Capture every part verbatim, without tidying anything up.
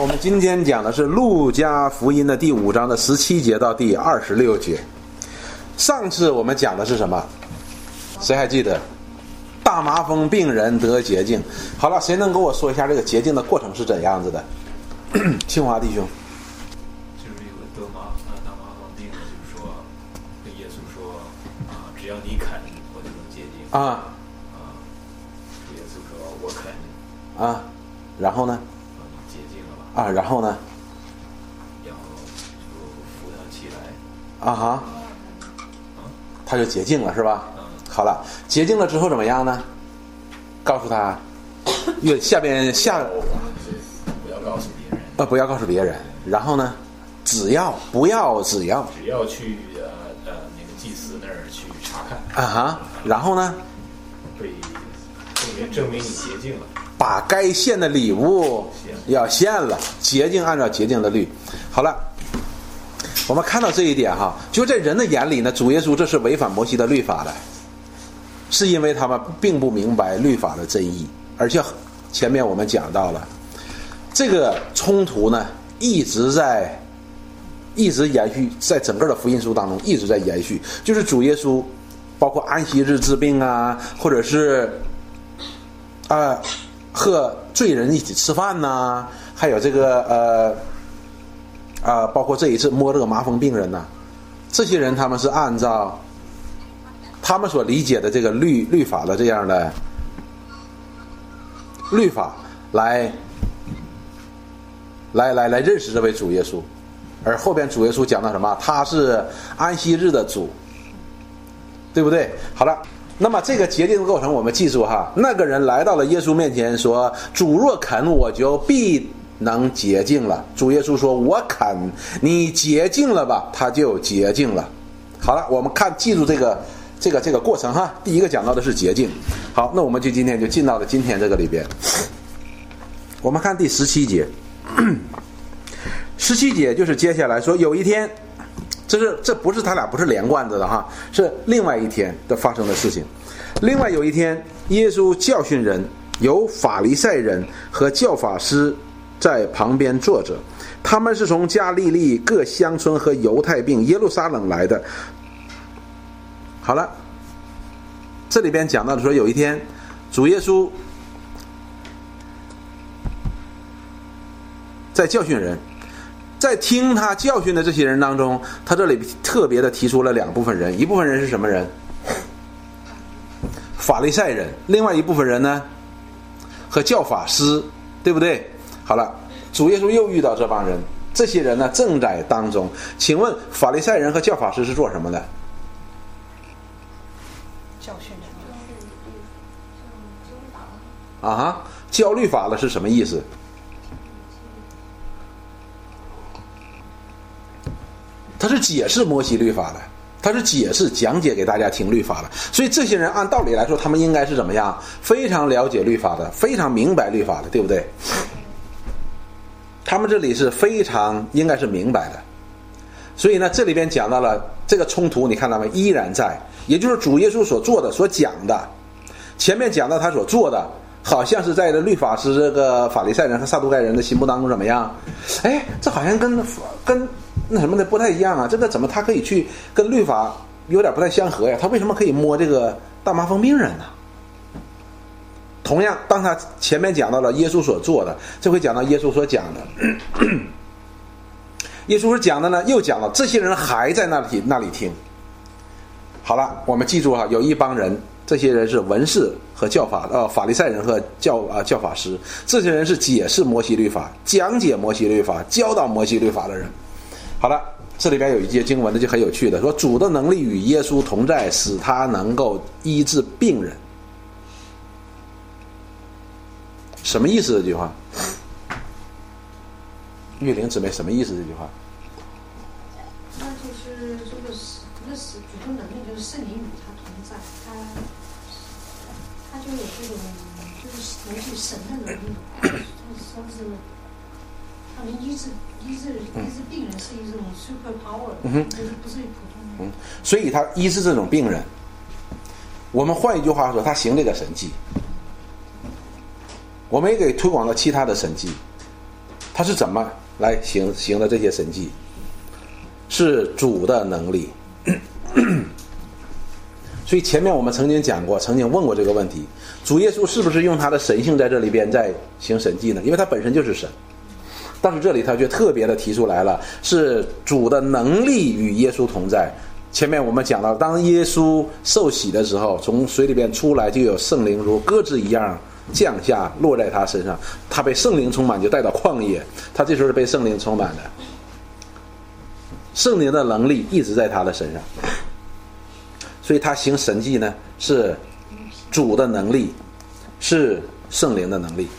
我们今天讲的是路加福音的第五章的十七节到第二十六节。上次我们讲的是什么？谁还记得？大麻风病人得洁净。好了，谁能跟我说一下这个洁净的过程是怎样子的？清华弟兄。 就是有个得麻啊大麻风病人，就是说跟耶稣说啊，只要你肯，我就能洁净。 啊啊，耶稣说我肯。 啊，然后呢？ 洁净了吧？ 啊，然后呢？ 然后就扶他起来。 啊哈，他就洁净了是吧？ 嗯。 好了，洁净了之后怎么样呢？告诉他，越下边下不要告诉别人。 呃，不要告诉别人。然后呢，只要不要只要只要去呃呃那个祭司那儿去查看。 啊哈，然后呢？ 会证明证明你洁净了。 把该献的礼物要献了，洁净按照洁净的律。好了，我们看到这一点哈，就在人的眼里呢，主耶稣这是违反摩西的律法的，是因为他们并不明白律法的真意。而且前面我们讲到了这个冲突呢，一直在一直延续，在整个的福音书当中一直在延续，就是主耶稣包括安息日治病啊，或者是啊、呃、和罪人一起吃饭呐、啊，还有这个呃啊、呃，包括这一次摸这个麻风病人呐、啊，这些人他们是按照他们所理解的这个律律法的这样的律法来来来来认识这位主耶稣。而后边主耶稣讲到什么？他是安息日的主，对不对？好了，那么这个洁净的过程我们记住哈，那个人来到了耶稣面前说，主若肯，我就必能洁净了。主耶稣说，我肯，你洁净了吧，他就洁净了。好了，我们看记住这个这个这个过程哈。第一个讲到的是洁净。好，那我们就今天就进到了今天这个里边。我们看第十七节。十七节就是接下来说，有一天，这是这不是他俩不是连贯着的哈，是另外一天的发生的事情。另外有一天，耶稣教训人，有法利赛人和教法师在旁边坐着，他们是从加利利各乡村和犹太并耶路撒冷来的。好了，这里边讲到的说，有一天主耶稣在教训人，在听他教训的这些人当中，他这里特别的提出了两部分人，一部分人是什么人？法利赛人，另外一部分人呢和教法师，对不对？好了，主耶稣又遇到这帮人，这些人呢正在当中。请问法利赛人和教法师是做什么的？ 教训人。 啊哈，教律法了是什么意思？他是解释摩西律法的，他是解释讲解给大家听律法的。所以这些人按道理来说，他们应该是怎么样？非常了解律法的，非常明白律法的，对不对？他们这里是非常应该是明白的。所以呢，这里边讲到了这个冲突，你看到没？依然在，也就是主耶稣所做的、所讲的。前面讲到他所做的，好像是在这律法师、这个法利赛人和撒都该人的心目当中怎么样？哎，这好像跟跟那什么的不太一样啊！这个怎么他可以去跟律法有点不太相合呀？他为什么可以摸这个大麻风病人呢？同样，当他前面讲到了耶稣所做的，这回讲到耶稣所讲的。咳咳耶稣所讲的呢，又讲了这些人还在那里那里听。好了，我们记住哈，有一帮人，这些人是文士和教法呃法利赛人和教啊、呃、教法师，这些人是解释摩西律法、讲解摩西律法、教导摩西律法的人。好了，这里边有一节经文呢就很有趣的，说主的能力与耶稣同在，使他能够医治病人。什么意思这句话？玉玲姊妹，什么意思这句话？ 那就是这个是那是主的能力，就是圣灵与他同在，他他就有这种就是能去神的能力，说是他能医治医治医治病人是一种 super power，嗯、就是不是普通人。嗯， 所以他医治这种病人，我们换一句话说，他行这个神迹，我们也给推广到其他的神迹。 他是怎么来行行的这些神迹？是主的能力。所以前面我们曾经讲过，曾经问过这个问题，主耶稣是不是用他的神性在这里边在行神迹呢？因为他本身就是神，但是这里他却特别的提出来了，是主的能力与耶稣同在。前面我们讲到，当耶稣受洗的时候，从水里边出来，就有圣灵如鸽子一样降下，落在他身上，他被圣灵充满，就带到旷野，他这时候是被圣灵充满的，圣灵的能力一直在他的身上，所以他行神迹呢，是主的能力，是圣灵的能力。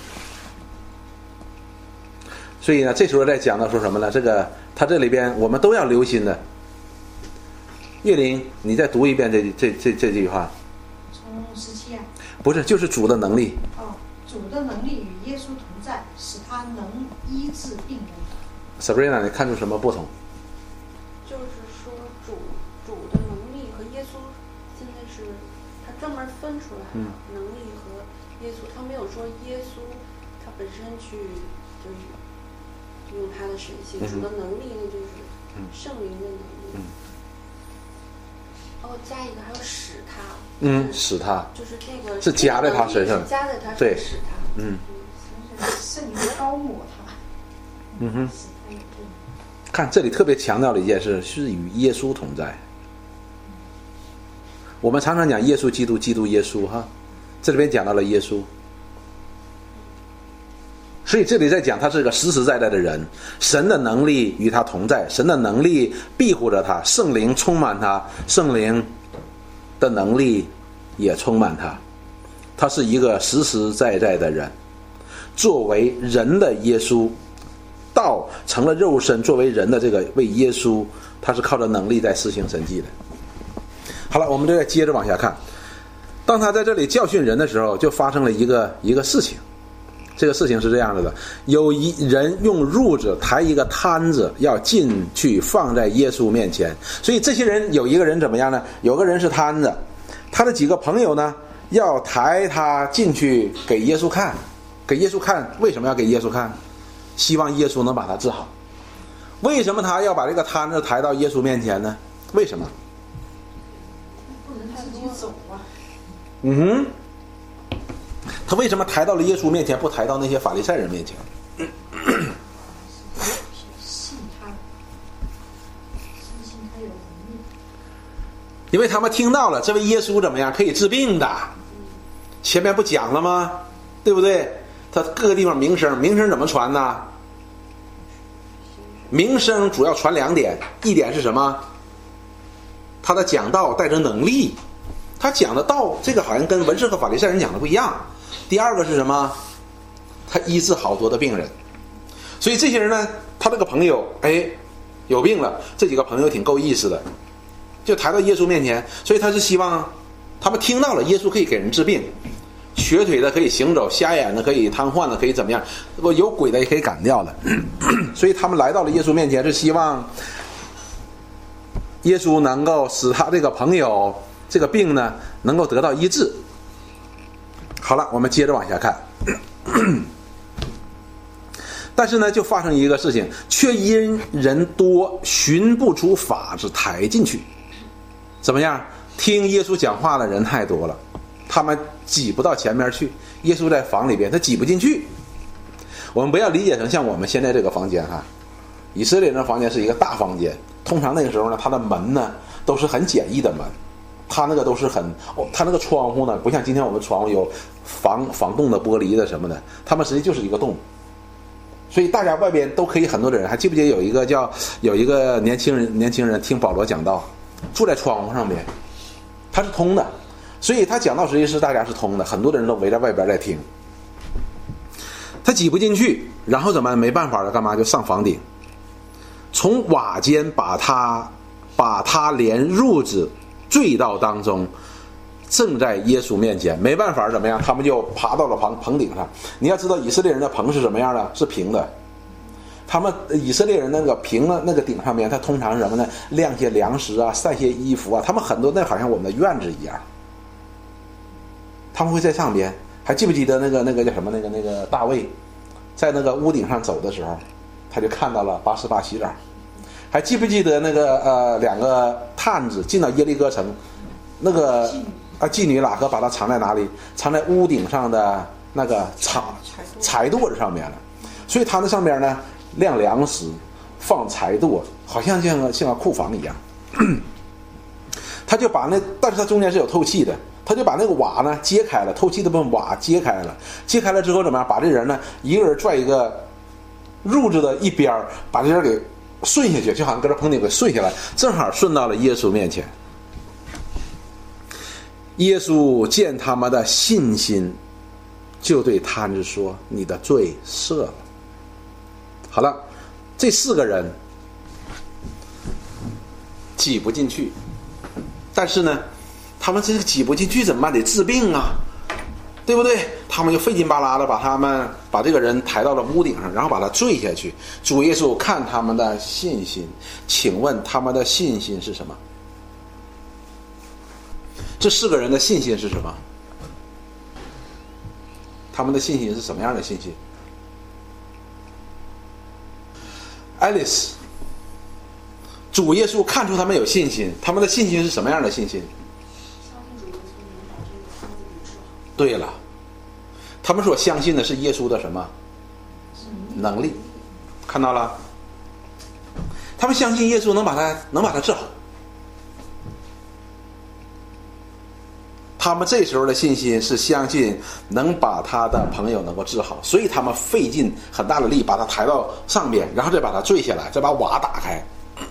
所以呢，这时候在讲到说什么呢？这个他这里边我们都要留心的。叶林，你再读一遍这这这这句话。 从十七啊。 不是，就是主的能力。 哦，主的能力与耶稣同在，使他能医治病人。 Sabrina， 你看出什么不同？ 就是说主主的能力和耶稣现在是他专门分出来了，能力和耶稣，他没有说耶稣他本身去就是用他的神性，主的能力呢就是圣灵的能力。嗯哦，加一个还有使他， 嗯，使他， 就是这个是加在他身上， 加在他身上， 对， 使他， 嗯， 圣灵高抹他， 嗯哼，看这里特别强调的一件事是与耶稣同在。我们常常讲耶稣基督，基督耶稣哈，这里边讲到了耶稣。所以这里在讲他是个实实在在的人，神的能力与他同在，神的能力庇护着他，圣灵充满他，圣灵的能力也充满他，他是一个实实在在的人。作为人的耶稣，道成了肉身，作为人的这个为耶稣，他是靠着能力在施行神迹的。好了，我们就再接着往下看。当他在这里教训人的时候，就发生了一个一个事情。这个事情是这样子的，有一人用褥子抬一个摊子，要进去放在耶稣面前。所以这些人有一个人怎么样呢？有个人是摊子，他的几个朋友呢，要抬他进去给耶稣看，给耶稣看。为什么要给耶稣看？希望耶稣能把他治好。为什么他要把这个摊子抬到耶稣面前呢？为什么？ 不能自己走啊。 嗯哼。他为什么抬到了耶稣面前，不抬到那些法利赛人面前？ 信他，相信他有能力。 因为他们听到了这位耶稣怎么样，可以治病的。前面不讲了吗？对不对？他各个地方名声，名声怎么传呢？名声主要传两点，一点是什么？他的讲道带着能力，他讲的道，这个好像跟文士和法利赛人讲的不一样。第二个是什么？他医治好多的病人。所以这些人呢，他这个朋友哎有病了，这几个朋友挺够意思的，就抬到耶稣面前。所以他是希望他们听到了耶稣可以给人治病，瘸腿的可以行走，瞎眼的可以瘫痪的可以怎么样，有鬼的也可以赶掉的。所以他们来到了耶稣面前，是希望耶稣能够使他这个朋友这个病呢能够得到医治。好了，我们接着往下看。但是呢，就发生一个事情，却因人多，寻不出法子抬进去。怎么样？听耶稣讲话的人太多了，他们挤不到前面去。耶稣在房里边，他挤不进去。我们不要理解成像我们现在这个房间哈，以色列人的房间是一个大房间，通常那个时候呢，它的门呢都是很简易的门。它那个都是很，哦，它那个窗户呢，不像今天我们窗户有防防冻的玻璃的什么的，他们实际就是一个洞。所以大家外边都可以，很多的人还记不记得有一个叫有一个年轻人年轻人听保罗讲道，住在窗户上面，他是通的，所以他讲道实际是大家是通的，很多的人都围在外边在听。他挤不进去，然后怎么没办法了？干嘛就上房顶，从瓦间把他把他连褥子坠到当中，正在耶稣面前，没办法怎么样？他们就爬到了棚棚顶上。你要知道，以色列人的棚是什么样的？是平的。他们以色列人那个平的那个顶上面，他通常什么呢？晾些粮食啊，晒些衣服啊。他们很多那好像我们的院子一样，他们会在上边。还记不记得那个那个叫什么？那个那个大卫， 在那个屋顶上走的时候，他就看到了拔示巴洗澡。还记不记得那个呃两个探子进到耶利哥城，那个啊妓女喇合把他藏在哪里？藏在屋顶上的那个柴柴垛子上面了。所以他那上面呢晾粮食，放柴垛，好像像个像个库房一样。他就把那，但是他中间是有透气的，他就把那个瓦呢揭开了，透气的部分瓦揭开了，揭开了之后怎么样？把这人呢一个人拽一个褥子的一边，把这人给顺下去，就好像跟着棚顶给顺下来，正好顺到了耶稣面前。耶稣见他们的信心，就对摊子说：“你的罪赦了。”好了，这四个人挤不进去，但是呢，他们这个挤不进去怎么办？得治病啊，对不对？他们就费劲巴拉的把他们把这个人抬到了屋顶上，然后把他坠下去。主耶稣看他们的信心，请问他们的信心是什么？这四个人的信心是什么？他们的信心是什么样的信心？爱丽丝，主耶稣看出他们有信心，他们的信心是什么样的信心？ 相信主耶稣能把这个摊子给治好。 对了，他们所相信的是耶稣的什么能力？看到了，他们相信耶稣能把他能把他治好。他们这时候的信心是相信能把他的朋友能够治好，所以他们费尽很大的力把他抬到上边，然后再把他坠下来，再把瓦打开。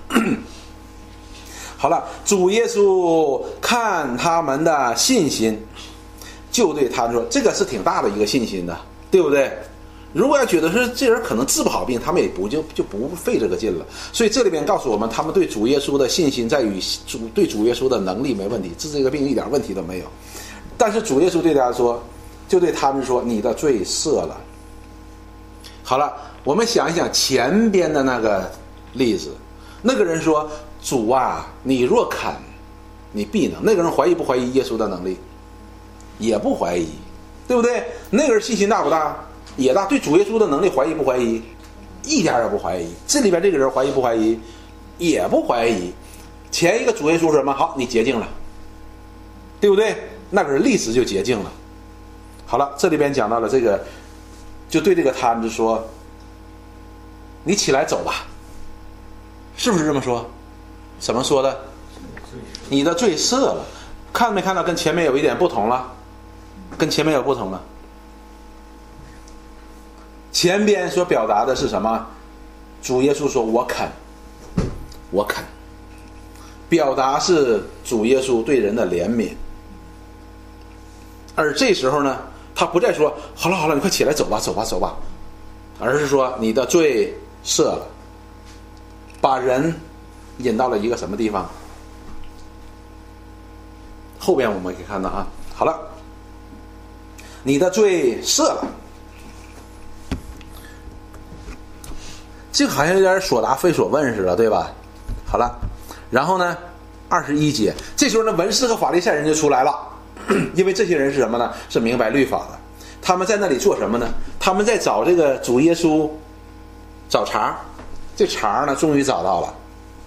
好了，主耶稣看他们的信心，就对他说：“这个是挺大的一个信心的，对不对？如果要觉得是这人可能治不好病，他们也不就就不费这个劲了。所以这里边告诉我们，他们对主耶稣的信心在于主对主耶稣的能力没问题，治这个病一点问题都没有。但是主耶稣对大家说，就对他们说：你的罪赦了。好了，我们想一想前边的那个例子，那个人说：主啊，你若肯，你必能。那个人怀疑不怀疑耶稣的能力？也不怀疑，对不对？那个人信心大不大？也大。对主耶稣的能力怀疑不怀疑？一点也不怀疑。这里边这个人怀疑不怀疑？也不怀疑。前一个主耶稣说什么？好，你洁净了，对不对？那个人立时就洁净了。好了，这里边讲到了这个，就对这个摊子说：你起来走吧。是不是这么说？怎么说的？你的罪赦了。看没看到跟前面有一点不同了？跟前面有不同了。前边所表达的是什么？主耶稣说：我肯，我肯。表达是主耶稣对人的怜悯。而这时候呢，他不再说：好了好了，你快起来走吧走吧走吧，而是说：你的罪赦了。把人引到了一个什么地方？后边我们可以看到啊，好了，你的罪赦了。这个好像有点所答非所问似的，对吧？好了，然后呢，二十一节，这时候呢，文士和法利赛人就出来了，因为这些人是什么呢？是明白律法的。他们在那里做什么呢？他们在找这个主耶稣，找茬。这茬呢，终于找到了。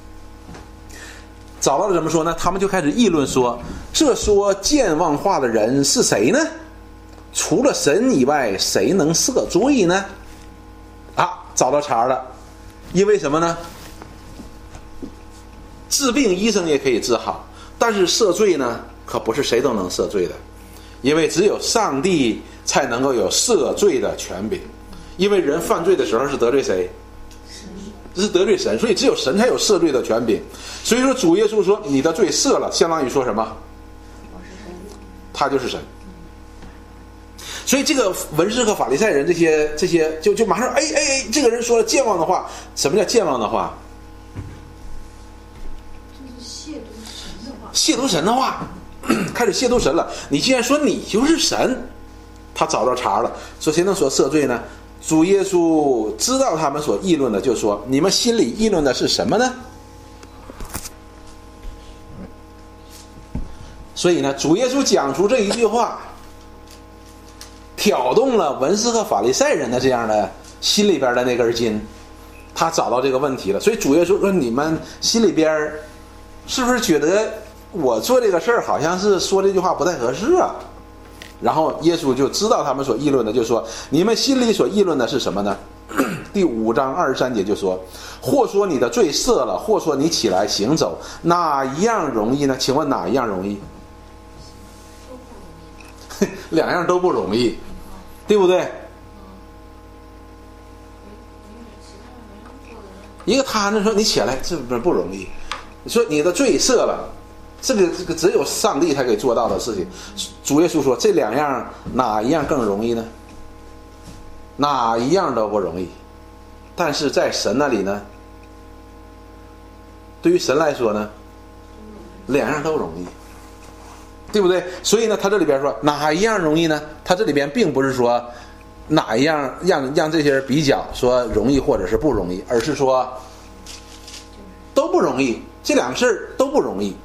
找到了怎么说呢？他们就开始议论说：这说健忘话的人是谁呢？除了神以外，谁能赦罪呢？啊，找到茬了。因为什么呢？治病医生也可以治好，但是赦罪呢，可不是谁都能赦罪的，因为只有上帝才能够有赦罪的权柄。因为人犯罪的时候是得罪谁？这是得罪神，所以只有神才有赦罪的权柄。所以说主耶稣说你的罪赦了，相当于说什么？他就是神。所以这个文士和法利赛人这些这些就就马上哎哎哎，这个人说了健忘的话。什么叫健忘的话？ 就是亵渎神的话。 亵渎神的话，开始亵渎神了。你既然说你就是神，他找到茬了，说谁能说赦罪呢？主耶稣知道他们所议论的，就说：你们心里议论的是什么呢？所以呢，主耶稣讲出这一句话，挑动了文士和法利赛人的这样的心里边的那根筋，他找到这个问题了。所以主耶稣说，你们心里边是不是觉得我做这个事儿好像是说这句话不太合适啊？然后耶稣就知道他们所议论的，就说你们心里所议论的是什么呢？第五章二十三节就说，或说你的罪赦了，或说你起来行走，哪一样容易呢？请问哪一样容易？两样都不容易，对不对？一个他呢说你起来，这不不容易。你说你的罪赦了，这个这个只有上帝才可以做到的事情。主耶稣说，这两样哪一样更容易呢？哪一样都不容易。但是在神那里呢，对于神来说呢，两样都容易，对不对？所以呢，他这里边说哪一样容易呢？他这里边并不是说哪一样让让这些人比较说容易或者是不容易，而是说都不容易，这两个事儿都不容易。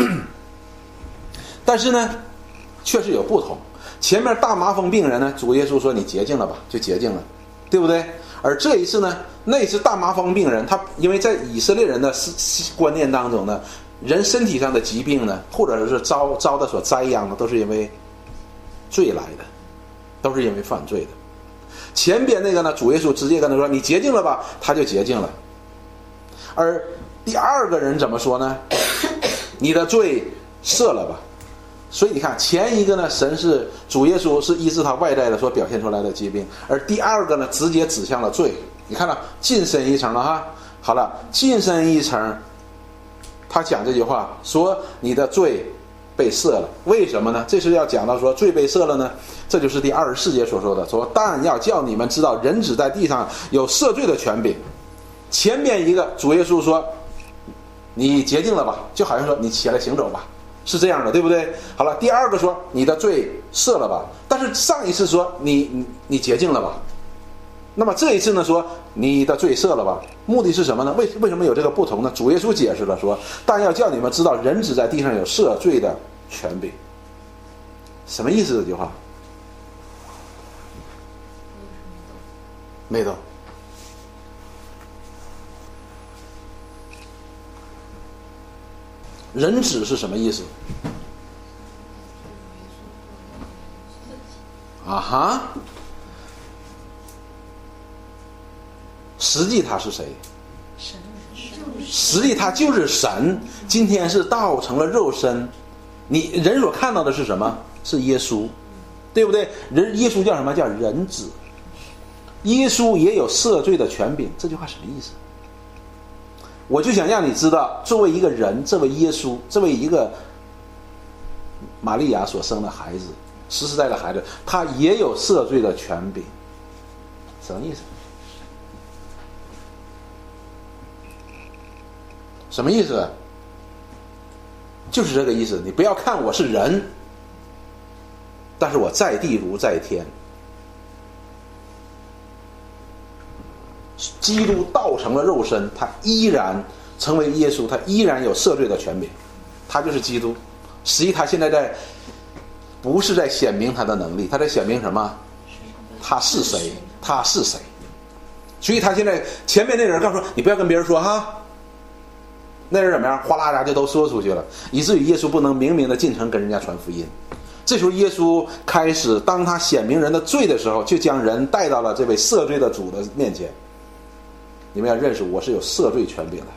但是呢，确实有不同。前面大麻风病人呢，主耶稣说你洁净了吧，就洁净了，对不对？而这一次呢，那是大麻风病人，他因为在以色列人的观念当中呢，人身体上的疾病呢，或者是遭遭的所灾殃的，都是因为罪来的，都是因为犯罪的。前边那个呢，主耶稣直接跟他说你洁净了吧，他就洁净了。而第二个人怎么说呢？你的罪赦了吧。所以你看，前一个呢，神是主耶稣是医治他外在的所表现出来的疾病，而第二个呢，直接指向了罪。你看了，晋升一层了哈。好了，晋升一层，他讲这句话说你的罪被赦了，为什么呢？这是要讲到说罪被赦了呢，这就是第二十四节所说的，说但要叫你们知道人子在地上有赦罪的权柄。前面一个主耶稣说你洁净了吧，就好像说你起来行走吧，是这样的，对不对？好了，第二个说你的罪赦了吧，但是上一次说你你你洁净了吧，那么这一次呢说你的罪赦了吧，目的是什么呢？为为什么有这个不同呢？主耶稣解释了说，但要叫你们知道人子在地上有赦罪的权柄。什么意思？这句话没懂。人子是什么意思？啊哈，实际他是谁？实际他就是神。今天是道成了肉身，你人所看到的是什么？是耶稣，对不对？人耶稣叫什么？叫人子。耶稣也有赦罪的权柄。这句话什么意思？我就想让你知道，作为一个人，这位耶稣，这位一个玛利亚所生的孩子，实实在在的孩子，他也有赦罪的权柄。什么意思？什么意思？就是这个意思。你不要看我是人，但是我在地如在天。基督道成了肉身，他依然成为耶稣，他依然有赦罪的权柄，他就是基督。实际他现在在不是在显明他的能力，他在显明什么？他是谁？他是谁？所以他现在前面那人告诉说你不要跟别人说哈，那人怎么样？哗啦啦就都说出去了，以至于耶稣不能明明的进城跟人家传福音。这时候耶稣开始，当他显明人的罪的时候，就将人带到了这位赦罪的主的面前。你们要认识我是有赦罪权柄的。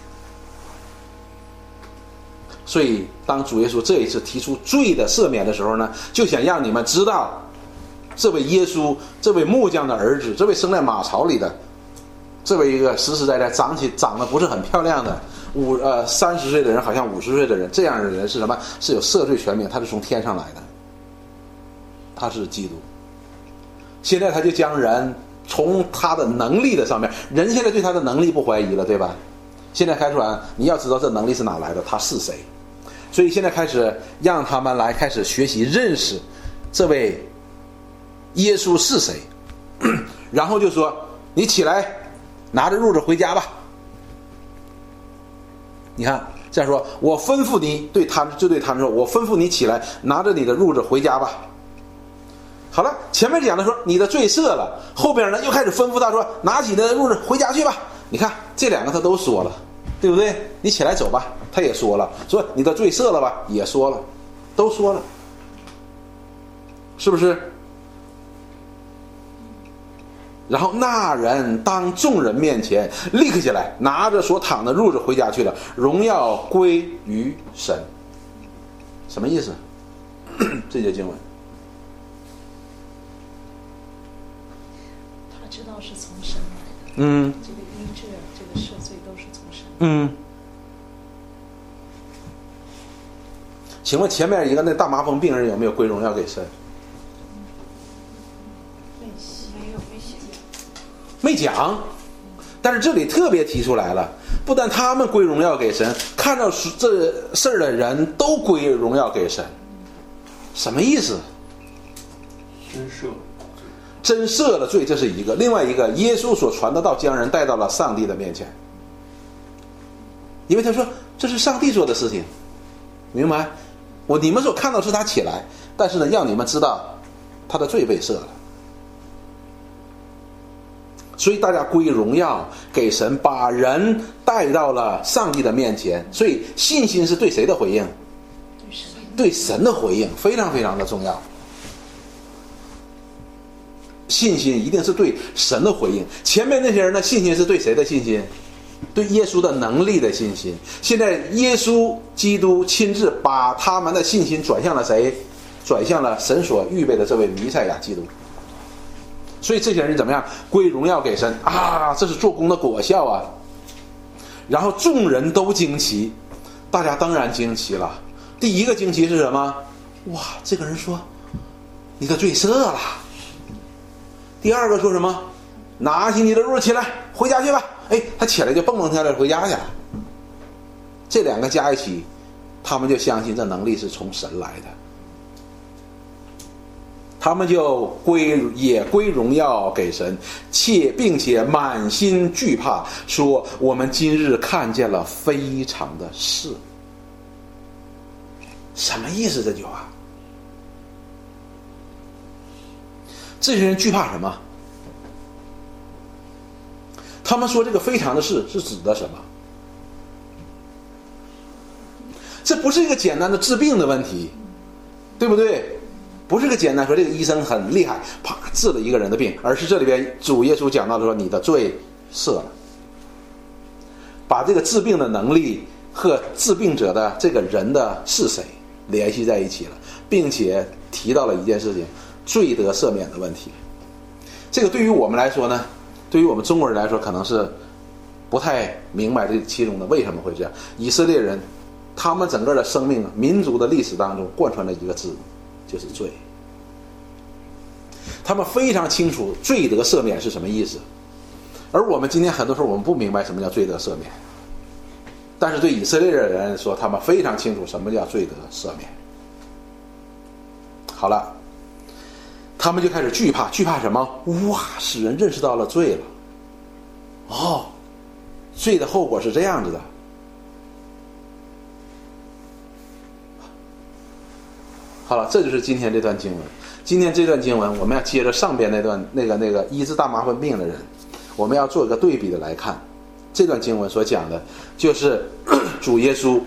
所以当主耶稣这一次提出罪的赦免的时候呢，就想让你们知道，这位耶稣，这位木匠的儿子，这位生在马槽里的，这位一个实实在在长起长得不是很漂亮的五呃三十岁的人，好像五十岁的人，这样的人是什么？是有赦罪权柄，他是从天上来的，他是基督。现在他就将人从他的能力的上面，人现在对他的能力不怀疑了，对吧？现在开始说，你要知道这能力是哪来的，他是谁。所以现在开始让他们来开始学习认识这位耶稣是谁，然后就说你起来拿着褥子回家吧。你看这样说，我吩咐你，对他们就对他们说，我吩咐你起来拿着你的褥子回家吧。好好了，前面讲的说你的罪赦了，后边呢又开始吩咐他说拿起你的褥子回家去吧。你看这两个他都说了，对不对？你起来走吧，他也说了，说你的罪赦了吧，也说了，都说了，是不是？然后那人当众人面前立刻起来，拿着所躺的褥子回家去了，荣耀归于神。什么意思？这节经文， 他知道是从神来的， 嗯， 这个医治、这个赦罪都是从神。 嗯。请问前面一个那大麻风病人有没有归荣耀给神？ 没有没写。 没讲，但是这里特别提出来了，不但他们归荣耀给神，看到这事儿的人都归荣耀给神。什么意思？ 真赦真赦了罪，这是一个；另外一个，耶稣所传的道将人带到了上帝的面前，因为他说这是上帝做的事情，明白？我你们所看到是他起来，但是呢，让你们知道他的罪被赦了。所以大家归荣耀给神，把人带到了上帝的面前。所以信心是对谁的回应？对神的回应，非常非常的重要。信心一定是对神的回应。前面那些人的信心是对谁的信心？对耶稣的能力的信心。现在耶稣基督亲自把他们的信心转向了谁？转向了神所预备的这位弥赛亚基督。所以这些人怎么样？归荣耀给神啊！这是做工的果效啊！然后众人都惊奇，大家当然惊奇了。第一个惊奇是什么？哇，这个人说你的罪赦了。第二个说什么？拿起你的褥起来回家去吧。哎，他起来就蹦蹦跳跳回家去了。这两个加一起，他们就相信这能力是从神来的，他们就归也归荣耀给神，且并且满心惧怕，说我们今日看见了非常的事。什么意思这句话？这些人惧怕什么？他们说这个非常的事是指的什么？这不是一个简单的治病的问题，对不对？不是个简单说这个医生很厉害，啪治了一个人的病，而是这里边主耶稣讲到的说你的罪赦了，把这个治病的能力和治病者的这个人的是谁联系在一起了，并且提到了一件事情，罪得赦免的问题。这个对于我们来说呢，对于我们中国人来说可能是不太明白这其中的为什么会这样。以色列人他们整个的生命民族的历史当中贯穿了一个字，就是罪。他们非常清楚罪得赦免是什么意思，而我们今天很多时候我们不明白什么叫罪得赦免，但是对以色列人说他们非常清楚什么叫罪得赦免。好了，他们就开始惧怕，惧怕什么？哇，使人认识到了罪了。哦，罪的后果是这样子的。好了，这就是今天这段经文。今天这段经文，我们要接着上边那段那个那个医治大麻风病的人，我们要做一个对比的来看。这段经文所讲的，就是主耶稣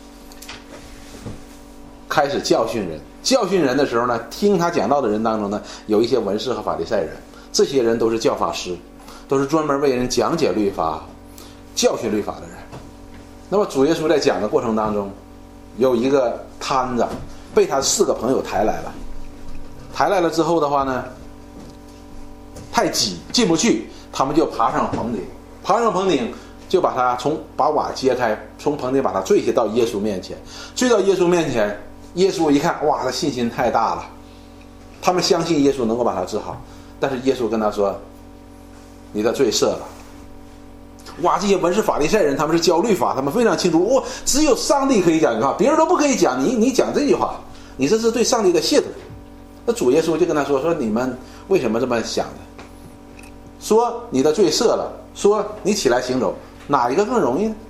开始教训人。教训人的时候呢，听他讲道的人当中呢，有一些文士和法利赛人，这些人都是教法师，都是专门为人讲解律法、教训律法的人。那么主耶稣在讲的过程当中，有一个摊子被他四个朋友抬来了，抬来了之后的话呢，太挤进不去，他们就爬上棚顶，爬上棚顶就把他从把瓦揭开，从棚顶把他坠下到耶稣面前，坠到耶稣面前。耶稣一看，哇，他信心太大了，他们相信耶稣能够把他治好，但是耶稣跟他说你的罪赦了。哇，这些文士法利赛人他们是教律法，他们非常清楚，哇，只有上帝可以讲这句话，别人都不可以讲，你你讲这句话，你这是对上帝的亵渎。那主耶稣就跟他说，说你们为什么这么想的？说你的罪赦了，说你起来行走，哪一个更容易呢？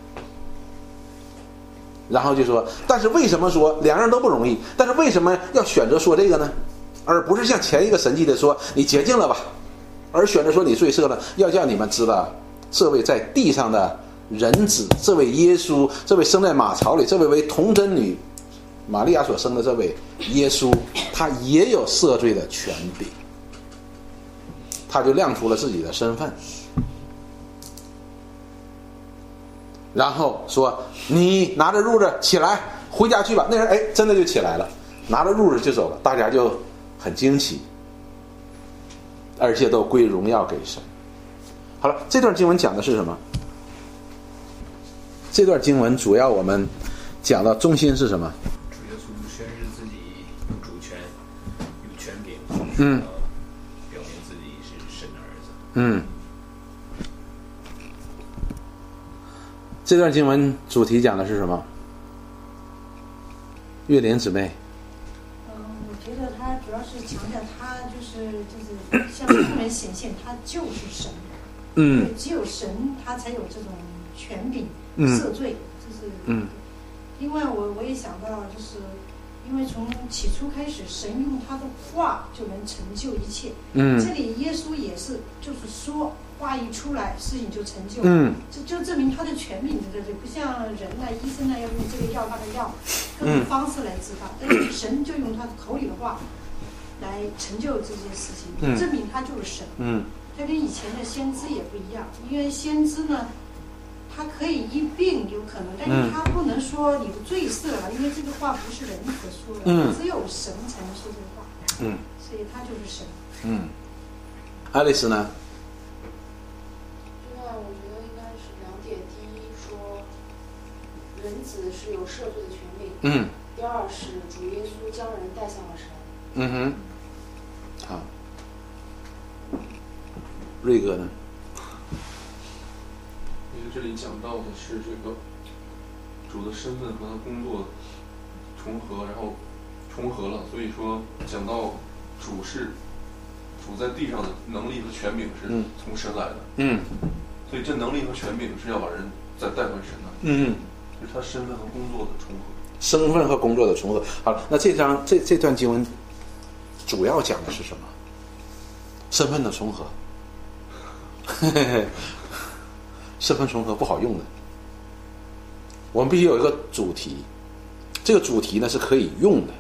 然后就说，但是为什么说两人都不容易？但是为什么要选择说这个呢？ 而不是像前一个神迹的说你洁净了吧，而选择说你罪赦了，要叫你们知道，这位在地上的人子，这位耶稣，这位生在马槽里，这位为童贞女玛利亚所生的这位耶稣，他也有赦罪的权柄。他就亮出了自己的身份，然后说你拿着褥子起来回家去吧。那人哎真的就起来了，拿着褥子就走了，大家就很惊奇，而且都归荣耀给神。好了，这段经文讲的是什么？这段经文主要我们讲到中心是什么？ 主耶稣宣示自己有主权、有权柄， 嗯， 表明自己是神的儿子。 嗯，这段经文主题讲的是什么？月莲姊妹。 嗯，我觉得他主要是强调他就是就是向众人显现，他就是神。 嗯， 只有神他才有这种权柄赦罪，这是。 嗯。 另外我我也想到，就是因为从起初开始，神用他的话就能成就一切。 嗯。 这里耶稣也是，就是说话一出来，事情就成就。 嗯。 这就证明他的权柄在这里，不像人呢，医生呢要用这个药那个药，各种方式来治他，但是神就用他口里的话来成就这些事情， 嗯、 证明他就是神。 嗯。 它跟以前的先知也不一样，因为先知呢，他可以医病有可能，但是他不能说你的罪赦了，因为这个话不是人可说的，嗯、只有神才能说这个话。 嗯， 所以他就是神。 嗯，爱丽丝呢？ 另外，我觉得应该是两点：第一，说人子是有赦罪的权利； 嗯。 第二是主耶稣将人带向了神。 嗯哼。好。瑞哥呢？ 因为这里讲到的是这个主的身份和他工作重合，然后重合了，所以说讲到主是主在地上的能力和权柄是从神来的。嗯。所以这能力和权柄是要把人再带回神的。嗯。就是他身份和工作的重合。 身份和工作的重合。好，那这章这这段经文主要讲的是什么？身份的重合。嘿嘿嘿，身份重合不好用的，我们必须有一个主题，这个主题呢是可以用的。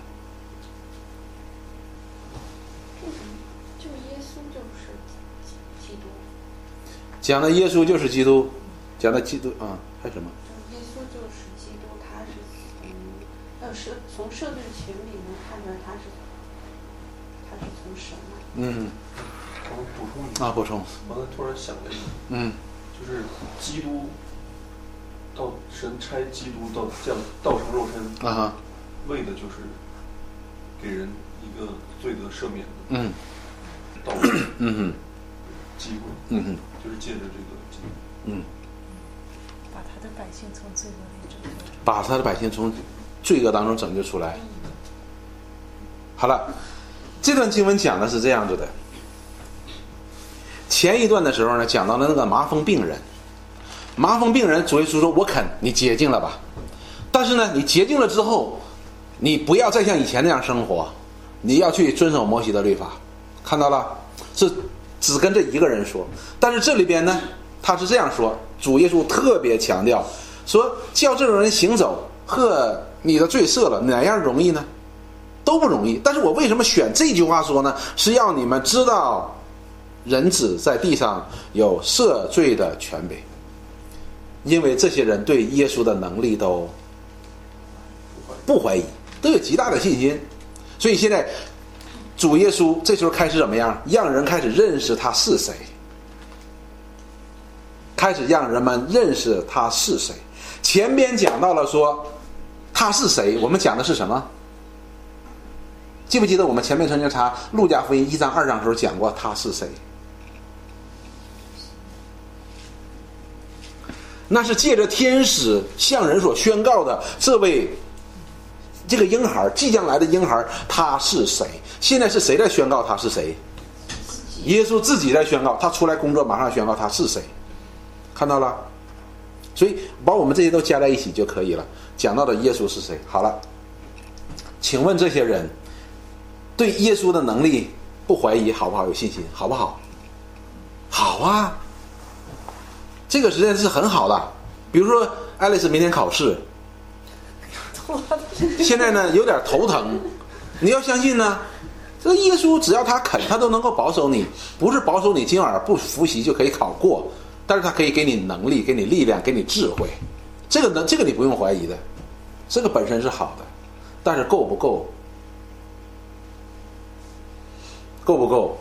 就耶稣就是基督， 讲的耶稣就是基督，讲的基督啊，还有什么？ 耶稣就是基督，他是从呃是从赦罪权柄能看出来他是他是从神来。 嗯。 我补充一下啊，补充。 我刚才突然想了一个， 嗯， 就是基督到神差基督到降道成肉身啊， 为的就是给人一个罪得赦免的嗯道路， 嗯哼， 机会， 嗯哼， 就是借着这个机会， 嗯， 把他的百姓从罪恶里拯救， 把他的百姓从罪恶当中拯救出来。好了，这段经文讲的是这样子的。前一段的时候呢，讲到了那个麻风病人，麻风病人主耶稣说：“我肯，你洁净了吧。但是呢，你洁净了之后，你不要再像以前那样生活，你要去遵守摩西的律法。”看到了，是只跟这一个人说。但是这里边呢，他是这样说，主耶稣特别强调说，叫这种人行走，呵，你的罪赦了，哪样容易呢？都不容易。但是我为什么选这句话说呢？是要你们知道。人子在地上有赦罪的权柄，因为这些人对耶稣的能力都不怀疑，都有极大的信心。所以现在主耶稣这时候开始怎么样？让人开始认识他是谁，开始让人们认识他是谁。前边讲到了说他是谁，我们讲的是什么？记不记得我们前面曾经查路加福音一章二章的时候讲过他是谁？那是借着天使向人所宣告的这位这个婴孩，即将来的婴孩，他是谁？现在是谁在宣告他是谁？耶稣自己在宣告，他出来工作马上宣告他是谁。看到了？所以把我们这些都加在一起就可以了。讲到的耶稣是谁？好了，请问这些人对耶稣的能力不怀疑，好不好？有信心，好不好？好啊，这个实际上是很好的。比如说爱丽丝明天考试，现在呢有点头疼，你要相信呢，这个耶稣只要他肯，他都能够保守你，不是保守你今晚不复习就可以考过，但是他可以给你能力，给你力量，给你智慧，这个呢，这个你不用怀疑的，这个本身是好的，但是够不够？够不够？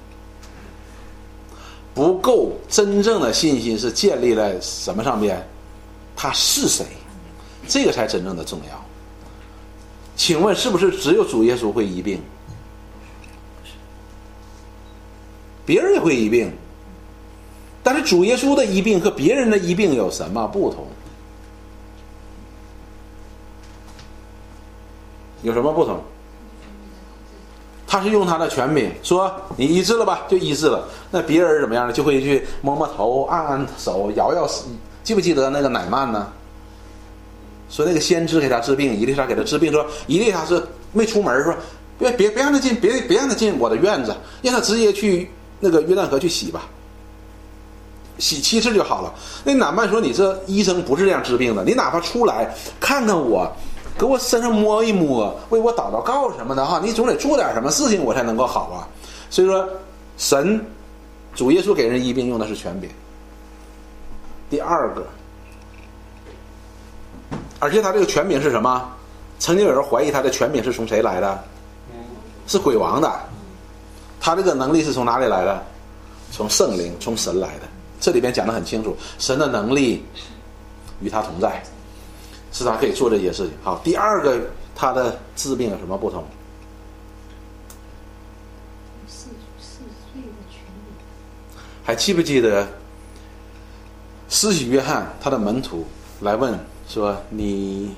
不够。真正的信心是建立在什么上面？他是谁？这个才真正的重要。请问是不是只有主耶稣会医病？别人也会医病，但是主耶稣的医病和别人的医病有什么不同？有什么不同？他是用他的权柄说你医治了吧，就医治了。那别人怎么样呢？就会去摸摸头，按按手，摇摇。记不记得那个乃曼呢？说那个先知给他治病，以利沙给他治病，说以利沙是没出门，说别别别让他进，别别让他进我的院子，让他直接去那个约旦河去洗吧，洗七次就好了。那乃曼说你这医生不是这样治病的，你哪怕出来看看我，给我身上摸一摸，为我祷祷告什么的哈，你总得做点什么事情我才能够好啊。所以说神主耶稣给人医病用的是权柄。第二个，而且他这个权柄是什么？曾经有人怀疑他的权柄是从谁来的？是鬼王的。他这个能力是从哪里来的？从圣灵，从神来的。这里边讲得很清楚，神的能力与他同在，是他可以做这些事情。好，第二个，他的治病有什么不同？ 四四岁的权柄。 还记不记得施洗约翰他的门徒来问说你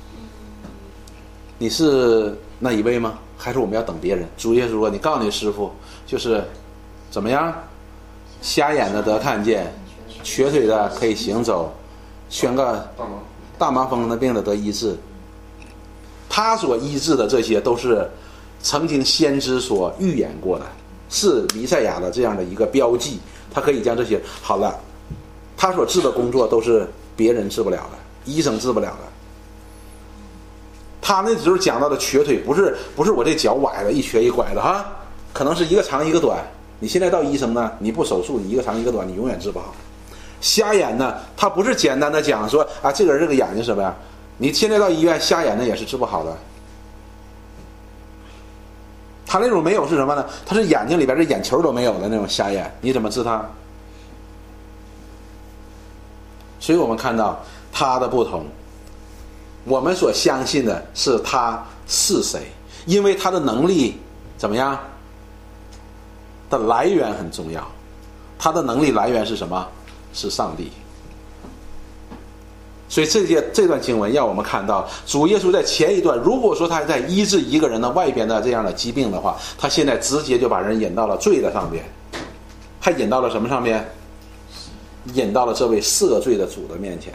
你是那一位吗？还是我们要等别人？主耶稣说你告诉你师父，就是怎么样，瞎眼的得看见，瘸腿的可以行走，宣告大麻风的病的得医治。他所医治的这些都是曾经先知所预言过的，是弥赛亚的这样的一个标记，他可以将这些好了。他所治的工作都是别人治不了的，医生治不了的。他那时候讲到的瘸腿，不是不是我这脚崴了一瘸一拐的哈，可能是一个长一个短。你现在到医生呢，你不手术，你一个长一个短，你永远治不好。瞎眼呢，他不是简单的讲说啊，这个人这个眼睛什么呀？你现在到医院瞎眼的也是治不好的。他那种没有是什么呢？他是眼睛里边这眼球都没有的那种瞎眼，你怎么治他？所以我们看到他的不同，我们所相信的是他是谁，因为他的能力怎么样的来源很重要。他的能力来源是什么？是上帝。所以这些这段经文让我们看到，主耶稣在前一段，如果说他在医治一个人的外边的这样的疾病的话，他现在直接就把人引到了罪的上边，还引到了什么上面？引到了这位赦罪的主的面前。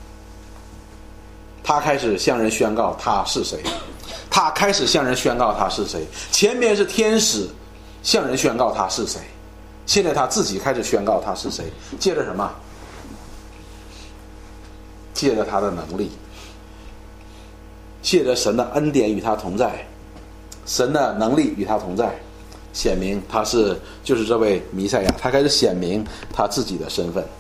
他开始向人宣告他是谁，他开始向人宣告他是谁。前面是天使向人宣告他是谁，现在他自己开始宣告他是谁。借着什么？借着他的能力，借着神的恩典与他同在，神的能力与他同在，显明他是就是这位弥赛亚。他开始显明他自己的身份。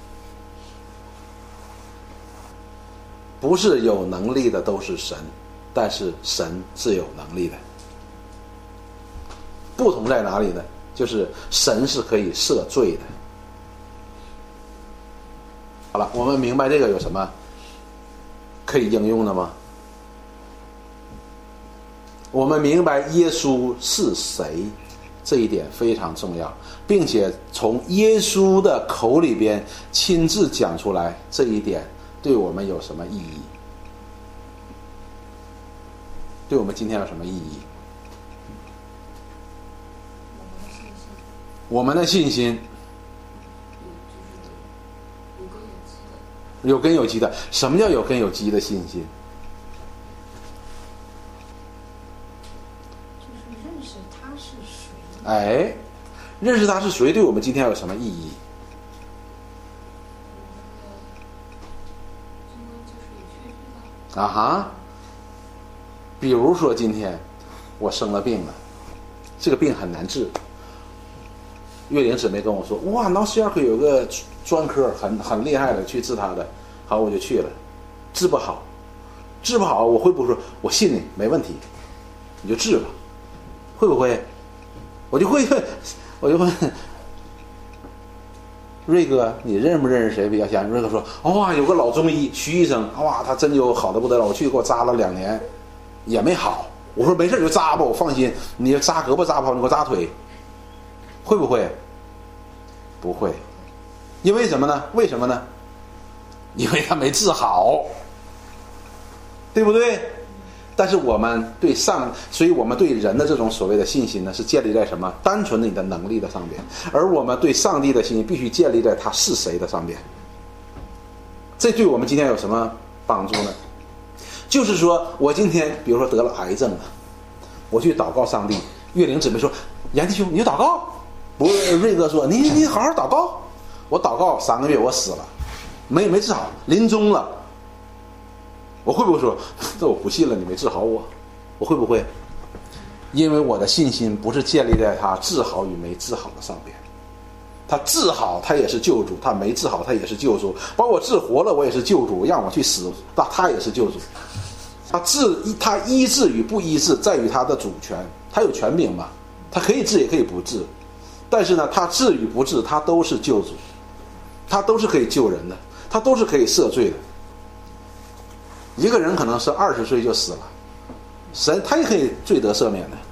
不是有能力的都是神，但是神是有能力的。不同在哪里呢？就是神是可以赦罪的。好了，我们明白这个有什么可以应用的吗？我们明白耶稣是谁，这一点非常重要，并且从耶稣的口里边亲自讲出来，这一点对我们有什么意义？对我们今天有什么意义？我们的信心有根有基的。什么叫有根有基的信心？ 就是认识哎，认识他是谁对我们今天有什么意义？啊哈，比如说今天我生了病了，这个病很难治。月玲姊妹跟我说，哇，脑血管有个专科很很厉害的，去治他的。好，我就去了，治不好，治不好，我会不会说，我信你没问题，你就治吧，会不会？我就会，我就问瑞哥，你认不认识谁比较像？瑞哥说，哇，有个老中医徐医生，哇，他针灸好的不得了，我去给我扎了两年，也没好。我说没事就扎吧，我放心。你扎胳膊扎不好，你给我扎腿，会不会？不会，因为什么呢？为什么呢？因为他没治好，对不对？但是我们对上，所以我们对人的这种所谓的信心呢，是建立在什么？单纯的你的能力的上边，而我们对上帝的信心必须建立在他是谁的上边。这对我们今天有什么帮助呢？就是说我今天比如说得了癌症了，我去祷告上帝，月玲姊妹说，严弟兄你就祷告，不是瑞哥说，你你好好祷告，我祷告三个月我死了，没没治好，临终了，我会不会说，这我不信了，你没治好我？我会不会？因为我的信心不是建立在他治好与没治好的上边。他治好他也是救主，他没治好他也是救主，把我治活了我也是救主，让我去死那他也是救主。他治他医治与不医治在于他的主权，他有权柄嘛，他可以治也可以不治，但是呢他治与不治他都是救主，他都是可以救人的，他都是可以赦罪的。一个人可能是二十岁就死了，神他也可以罪得赦免的。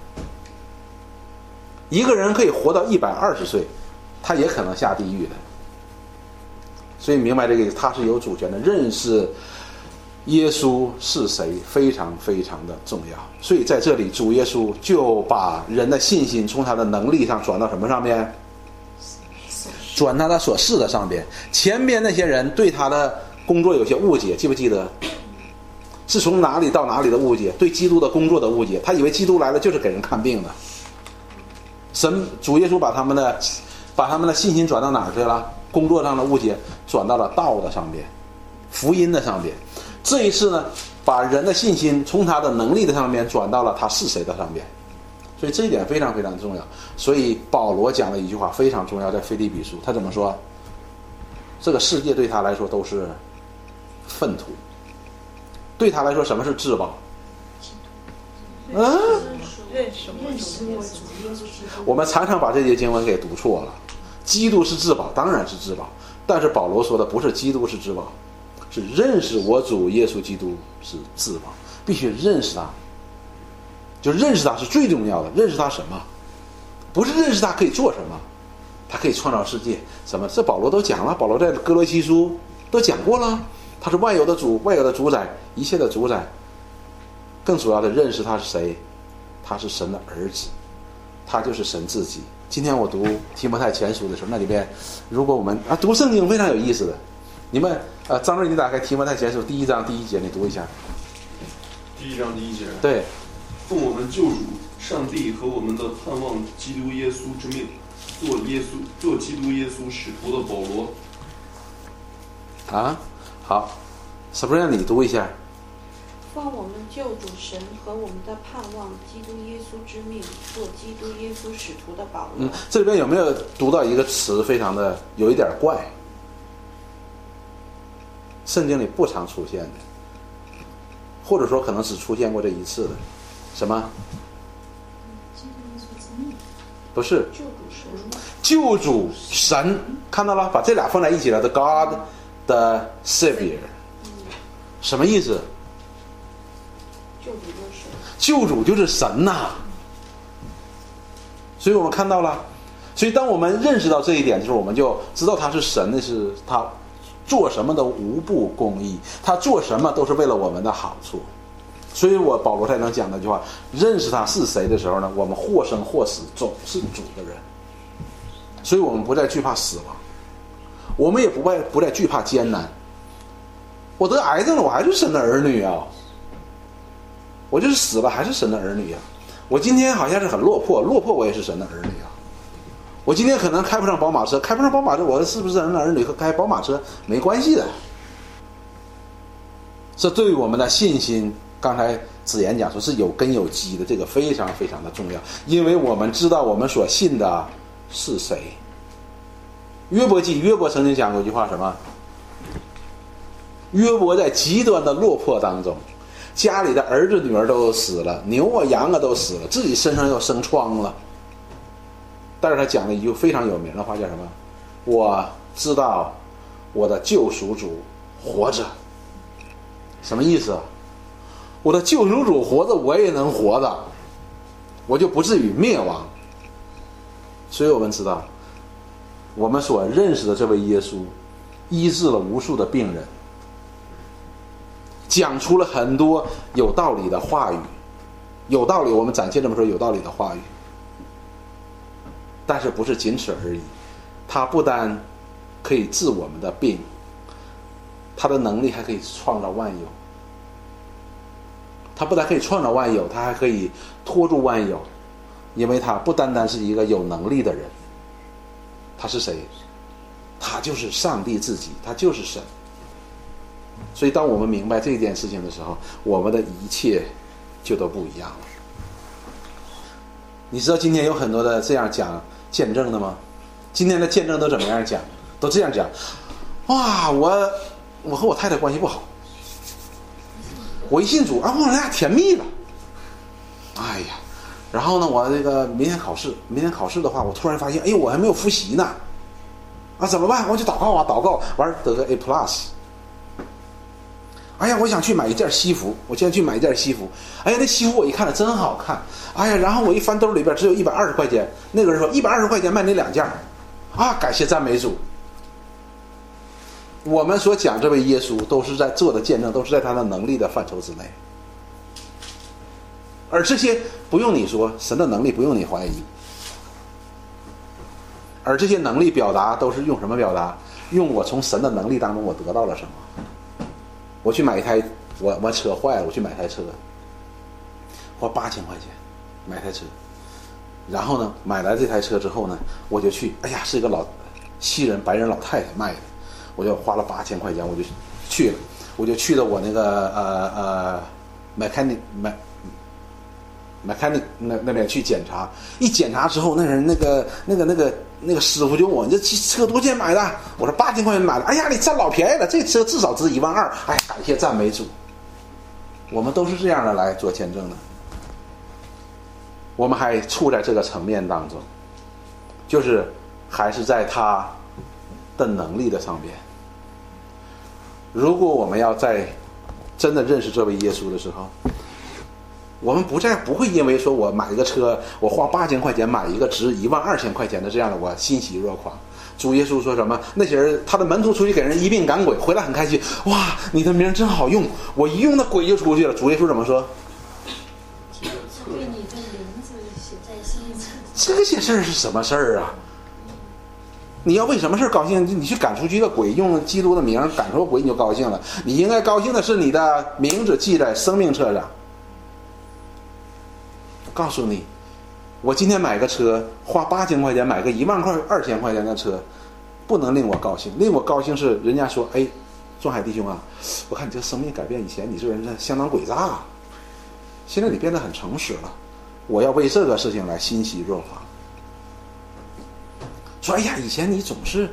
一个人可以活到一百二十岁，他也可能下地狱的。所以明白这个，他是有主权的。认识耶稣是谁非常非常的重要。所以在这里主耶稣就把人的信心从他的能力上转到什么上面？转到他所是的上边。前边那些人对他的工作有些误解，记不记得？是从哪里到哪里的误解，对基督的工作的误解，他以为基督来了就是给人看病的。神主耶稣把他们的把他们的信心转到哪儿去了？工作上的误解转到了道的上边，福音的上边。这一次呢，把人的信心从他的能力的上面转到了他是谁的上边。所以这一点非常非常重要。所以保罗讲了一句话非常重要，在腓立比书他怎么说？这个世界对他来说都是粪土，对他来说什么是至宝？嗯， 认识我认识我主耶稣基督。 我们常常把这节经文给读错了。基督是至宝，当然是至宝，但是保罗说的不是基督是至宝，是认识我主耶稣基督是至宝，必须认识他。就认识他是最重要的。认识他什么？不是认识他可以做什么，他可以创造世界什么？这保罗都讲了，保罗在哥罗西书都讲过了。他是万有的主，万有的主宰，一切的主宰。更主要的认识他是谁？他是神的儿子，他就是神自己。今天我读提摩太前书的时候，那里边如果我们啊读圣经非常有意思的，你们呃张瑞你打开提摩太前书第一章第一节，你读一下。 第一章第一节，对， 奉我们救主上帝和我们的盼望基督耶稣之命，做耶稣做基督耶稣使徒的保罗。 啊，好 Sabrina 你读一下。 奉我们救主神和我们的盼望基督耶稣之命，做基督耶稣使徒的保罗。 嗯，这里边有没有读到一个词非常的有一点怪？圣经里不常出现的，或者说可能只出现过这一次的，什么？不是救主神， 救主神，看到了，把这俩放在一起了 ，the God, the Savior， 什么意思？ 救主就是神， 救主就是神呐、啊。所以我们看到了，所以当我们认识到这一点的时候，我们就知道他是神的，是他做什么都无不公义，他做什么都是为了我们的好处。所以我保罗才能讲那句话，认识他是谁的时候呢，我们或生或死总是主的人。所以我们不再惧怕死亡，我们也不再不再惧怕艰难。我得癌症了，我还是神的儿女啊，我就是死了还是神的儿女啊。 我今天好像是很落魄，落魄我也是神的儿女啊。我今天可能开不上宝马车，开不上宝马车，我是不是神的儿女和开宝马车没关系的。这对于我们的信心，刚才子言讲说是有根有基的，这个非常非常的重要，因为我们知道我们所信的是谁。约伯记，约伯曾经讲过一句话，什么？约伯在极端的落魄当中，家里的儿子女儿都死了，牛啊羊啊都死了，自己身上又生疮了。但是他讲了一句非常有名的话，叫什么？我知道我的救赎主活着。什么意思啊？我的救赎主活着，我也能活着，我就不至于灭亡。所以我们知道，我们所认识的这位耶稣医治了无数的病人，讲出了很多有道理的话语，有道理，我们暂且这么说，有道理的话语。但是不是仅此而已，他不单可以治我们的病，他的能力还可以创造万有。他不但可以创造万有，他还可以托住万有，因为他不单单是一个有能力的人。他是谁？他就是上帝自己，他就是神。所以当我们明白这件事情的时候，我们的一切就都不一样了。你知道今天有很多的这样讲见证的吗？今天的见证都怎么样讲？都这样讲，哇，我我和我太太关系不好，我一信主啊，我俩甜蜜了，哎呀，然后呢，我这个明天考试，明天考试的话，我突然发现，哎呦，我还没有复习呢，啊，怎么办？我就祷告啊，祷告，完得个 A plus。哎呀，我想去买一件西服，我现在去买一件西服。哎呀，那西服我一看了真好看。哎呀，然后我一翻兜里边只有一百二十块钱，那个人说一百二十块钱卖你两件，啊，感谢赞美主。我们所讲这位耶稣都是在做的见证，都是在他的能力的范畴之内。而这些不用你说，神的能力不用你怀疑。而这些能力表达都是用什么表达？用我从神的能力当中我得到了什么。我去买一台，我我车坏了，我去买台车，花八千块钱买台车，然后呢，买来这台车之后呢，我就去，哎呀，是一个老西人白人老太太卖的，我就花了八千块钱，我就去了，我就去了我那个呃呃 mechanic mechanic 那那边去检查，一检查之后，那人那个那个那个那个师傅就问我，你这车多少钱买的？我说八千块钱买的。哎呀，你占老便宜了，这车至少值一万二。哎，感谢赞美主。我们都是这样的来做见证的。我们还处在这个层面当中，就是还是在他的能力的上边。如果我们要在真的认识这位耶稣的时候，我们不再不会因为说我买一个车，我花八千块钱买一个值一万二千块钱的这样的，我欣喜若狂。主耶稣说什么？那些人他的门徒出去给人医病赶鬼，回来很开心，哇，你的名真好用，我一用那鬼就出去了。主耶稣怎么说？ 为你的名字写在心上。 这些事儿是什么事儿啊？你要为什么事高兴？你去赶出去一个鬼，用基督的名赶出个鬼，你就高兴了。你应该高兴的是你的名字记在生命册上。告诉你，我今天买个车，花八千块钱买个一万块、二千块钱的车，不能令我高兴。令我高兴是人家说：“哎，壮海弟兄啊，我看你这个生命改变，以前你这人相当诡诈啊，现在你变得很诚实了。我要为这个事情来欣喜若狂。”说：“哎呀，以前你总是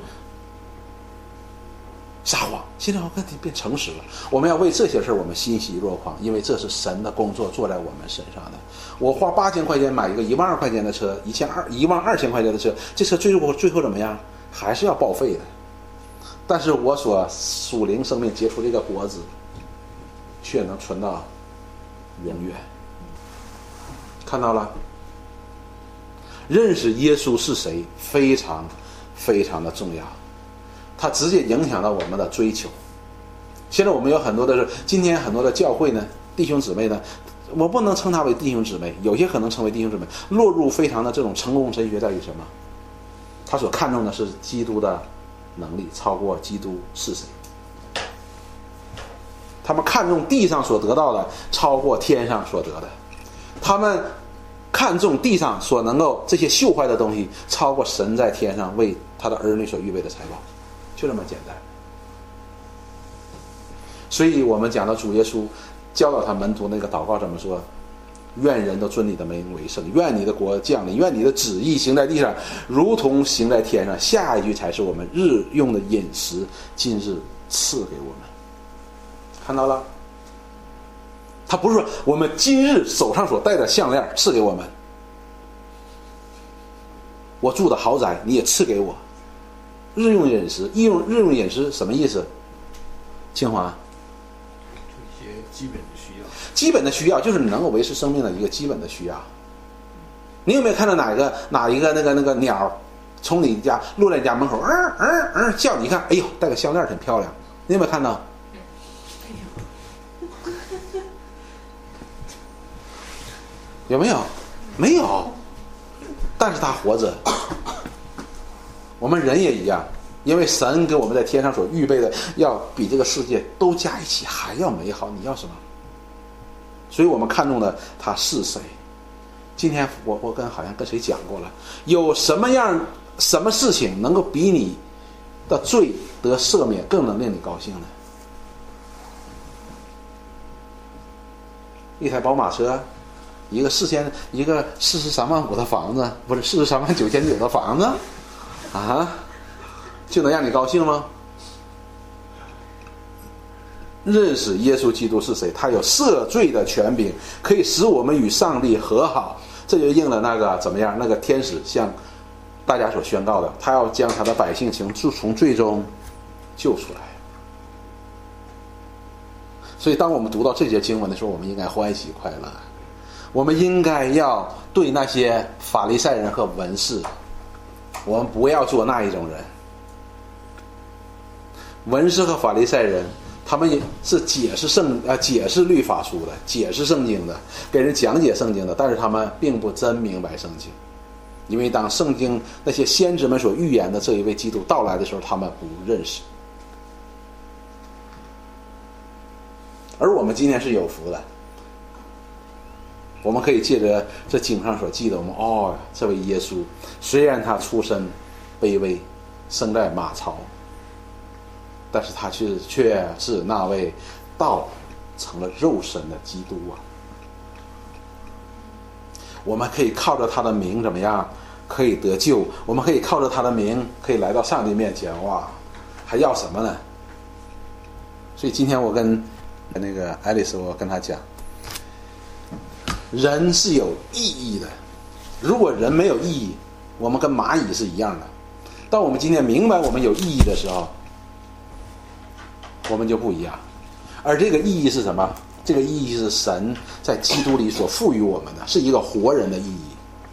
撒谎，现在我看你变诚实了。我们要为这些事儿我们欣喜若狂，因为这是神的工作做在我们身上的。我花八千块钱买一个一万二块钱的车，一千二一万二千块钱的车，这车最后最后怎么样？还是要报废的。但是我所属灵生命结出这个果子，却能存到永远。看到了？认识耶稣是谁，非常非常的重要。它直接影响到我们的追求。现在我们有很多的，今天很多的教会呢，弟兄姊妹呢，我不能称他为弟兄姊妹，有些可能称为弟兄姊妹，落入非常的这种成功神学在于什么？他所看重的是基督的能力超过基督是谁。他们看重地上所得到的超过天上所得的，他们看重地上所能够这些朽坏的东西，超过神在天上为他的儿女所预备的财宝，就这么简单。所以我们讲到主耶稣教导他门徒那个祷告怎么说？愿人都尊你的名为圣，愿你的国降临，愿你的旨意行在地上，如同行在天上。下一句才是我们日用的饮食，今日赐给我们。看到了？他不是说我们今日手上所戴的项链赐给我们，我住的豪宅你也赐给我。日用饮食，日用日用饮食什么意思？清华， 这些基本的需要， 基本的需要就是你能够维持生命的一个基本的需要。你有没有看到哪个哪一个那个那个鸟从你家落在你家门口，嗯嗯嗯叫你一看，哎呦，戴个项链挺漂亮，你有没有看到？有没有？没有。但是他活着。我们人也一样，因为神给我们在天上所预备的，要比这个世界都加一起还要美好。你要什么？所以我们看重的他是谁。今天我我跟好像跟谁讲过了，有什么样什么事情能够比你的罪得赦免更能令你高兴呢？一台宝马车，一个四千，一个四十三万五的房子，不是四十三万九千九的房子，啊，就能让你高兴吗？认识耶稣基督是谁，他有赦罪的权柄，可以使我们与上帝和好。这就应了那个怎么样？那个天使向大家所宣告的，他要将他的百姓从从罪中救出来。所以当我们读到这节经文的时候，我们应该欢喜快乐。我们应该要对那些法利赛人和文士，我们不要做那一种人。文士和法利赛人，他们也是解释圣呃解释律法书的，解释圣经的，给人讲解圣经的，但是他们并不真明白圣经。因为当圣经那些先知们所预言的这一位基督到来的时候，他们不认识。而我们今天是有福的，我们可以借着这经上所记的，我们哦，这位耶稣虽然他出身卑微，生在马槽，但是他却却是那位道成了肉身的基督啊！我们可以靠着他的名怎么样？可以得救。我们可以靠着他的名可以来到上帝面前，哇，还要什么呢？所以今天我跟那个爱丽丝，我跟她讲，人是有意义的。如果人没有意义，我们跟蚂蚁是一样的。当我们今天明白我们有意义的时候，我们就不一样。而这个意义是什么？这个意义是神在基督里所赋予我们的，是一个活人的意义。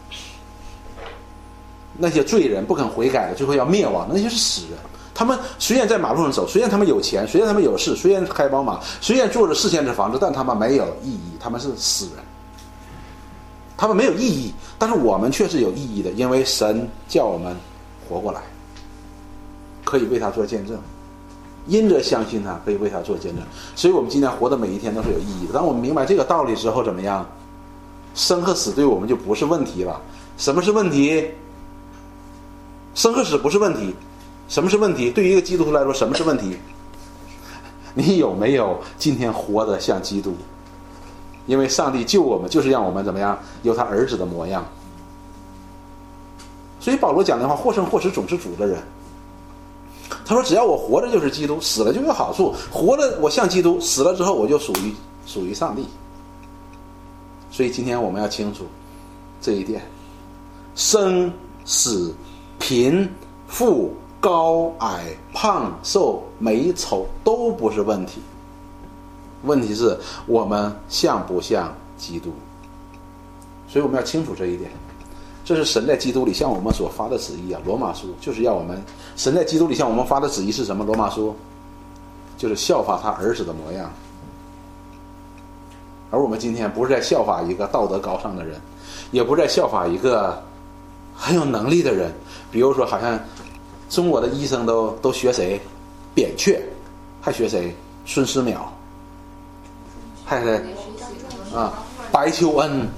那些罪人不肯悔改的，最后要灭亡，那就是死人。他们虽然在马路上走，虽然他们有钱，虽然他们有势，虽然开宝马，虽然住着四千尺房子，但他们没有意义，他们是死人。他们没有意义，但是我们却是有意义的，因为神叫我们活过来，可以为他做见证，因着相信他，可以为他做见证。所以我们今天活的每一天都是有意义的。当我们明白这个道理之后，怎么样？生和死对我们就不是问题了。什么是问题？生和死不是问题。什么是问题？对于一个基督徒来说，什么是问题？你有没有今天活得像基督？因为上帝救我们，就是让我们怎么样？有他儿子的模样。所以保罗讲的话，或生或死总是主的人。他说只要我活着就是基督，死了就有好处。活了我像基督，死了之后我就属于属于上帝。所以今天我们要清楚这一点，生死贫富高矮胖瘦美丑都不是问题，问题是我们像不像基督。所以我们要清楚这一点，这是神在基督里向我们所发的旨意啊。罗马书就是要我们，神在基督里向我们发的旨意是什么？罗马书就是效法他儿子的模样。而我们今天不是在效法一个道德高尚的人，也不是在效法一个很有能力的人。比如说好像中国的医生都都学谁？扁鹊，还学谁？孙思邈，还是啊白求恩，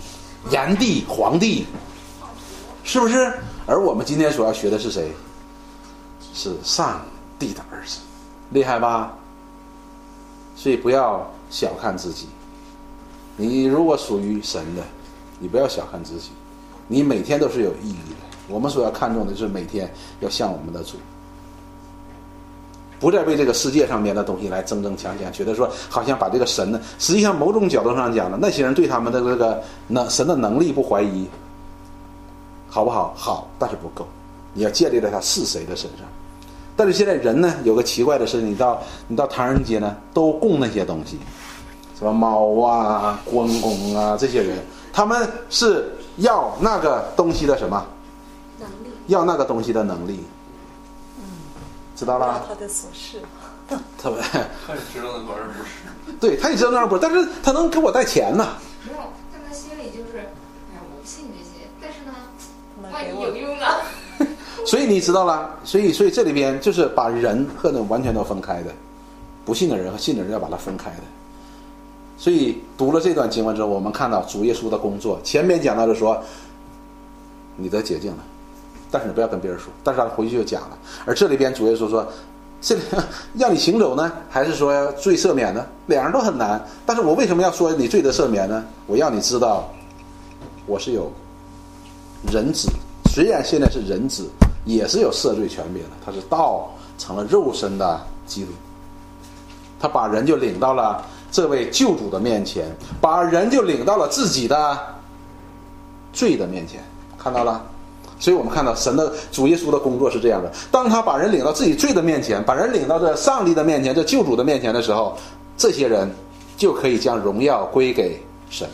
炎帝、黄帝，是不是？而我们今天所要学的是谁？是上帝的儿子，厉害吧？所以不要小看自己，你如果属于神的，你不要小看自己，你每天都是有意义的。我们所要看重的就是每天要像我们的主，不再为这个世界上面的东西来争争抢抢，觉得说好像把这个神呢，实际上某种角度上讲呢，那些人对他们的这个能神的能力不怀疑，好不好？好，但是不够，你要建立在他是谁的身上。但是现在人呢，有个奇怪的事情，你到你到唐人街呢，都供那些东西，什么猫啊、关公啊，这些人，他们是要那个东西的什么？ 能力。 要那个东西的能力。 嗯， 知道了？ 他的所示。 特别。 他也知道那玩意儿不是。 对，他也知道那玩意儿不是，但是他能给我带钱呢。 没有，但他心里就是，哎呀，我不信这些，但是呢， 万一有用呢？ 所以你知道了，所以所以这里边就是把人和人完全都分开的，不信的人和信的人要把它分开的。所以读了这段经文之后，我们看到主耶稣的工作。前面讲到的说，你得洁净了，但是你不要跟别人说。但是他回去就讲了。而这里边主耶稣说，这里让你行走呢，还是说罪赦免呢？两人都很难。但是我为什么要说你罪得赦免呢？我要你知道，我是有人子，虽然现在是人子，也是有赦罪权柄的。他是道成了肉身的基督，他把人就领到了这位救主的面前，把人就领到了自己的罪的面前，看到了？所以我们看到神的主耶稣的工作是这样的：当他把人领到自己罪的面前，把人领到这上帝的面前，这救主的面前的时候，这些人就可以将荣耀归给神。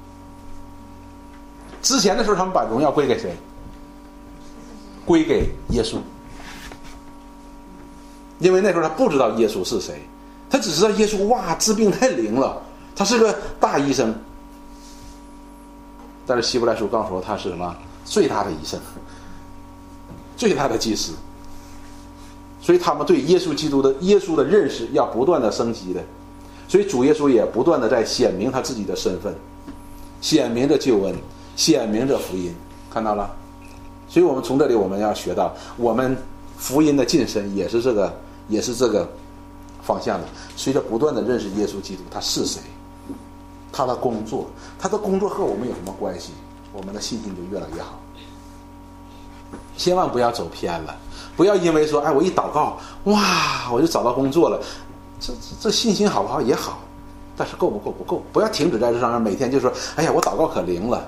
之前的时候，他们把荣耀归给谁？归给耶稣，因为那时候他不知道耶稣是谁，他只知道耶稣哇治病太灵了，他是个大医生。但是希伯来书告诉我他是什么？最大的医生，最大的祭司。所以他们对耶稣基督的耶稣的认识要不断的升级的。所以主耶稣也不断的在显明他自己的身份，显明着救恩，显明着福音，看到了？所以我们从这里我们要学到，我们福音的晋升也是这个也是这个方向的。随着不断的认识耶稣基督他是谁，他的工作，他的工作和我们有什么关系，我们的信心就越来越好。千万不要走偏了，不要因为说哎我一祷告哇我就找到工作了，这这这信心好不好也好，但是够不够不够，不要停止在这上面，每天就说哎呀我祷告可灵了。